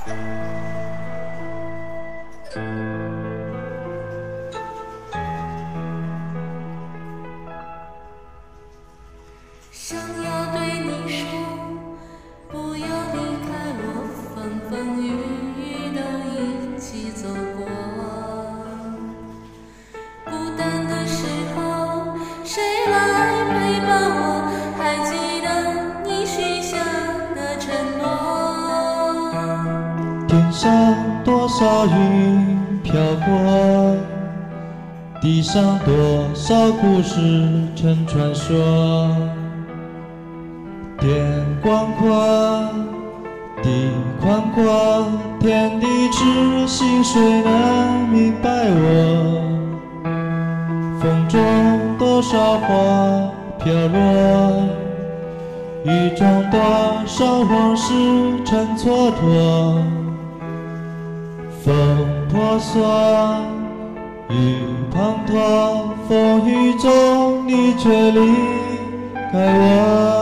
想要对你说，不要离开我，风风雨雨都一起走过。孤单的时候，谁来陪伴我？还记得你许下的承诺。 天上多少云飘过，地上多少故事成传说。天广阔，地宽阔，天地之心，谁能明白我？风中多少花飘落，雨中多少往事成蹉跎。风婆娑，雨滂沱，风雨中你却离开我。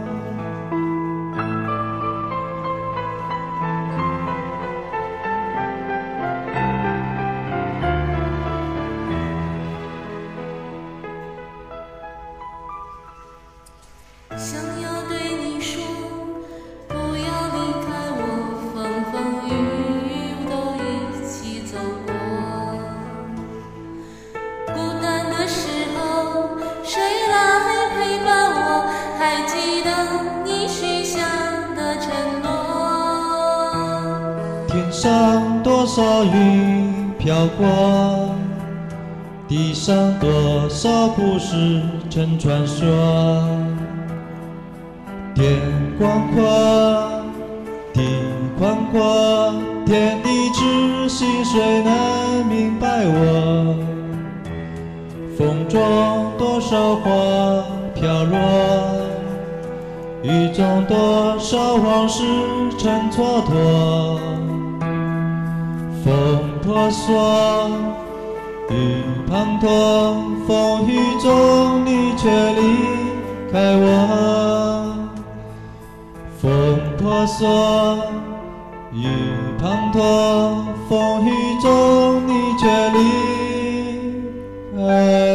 想要对你说，不要离开我，风风雨雨都一起走过。孤单的时候，谁来陪伴我？还记得你许下的承诺。 天上多少云飘过，地上多少故事成传说。天广阔，地宽阔，天地之心，谁能明白我？风中多少花飘落，雨中多少往事成蹉跎。风婆娑，雨滂沱，风雨中你却离开我。风婆娑，雨滂沱，风雨中你却离开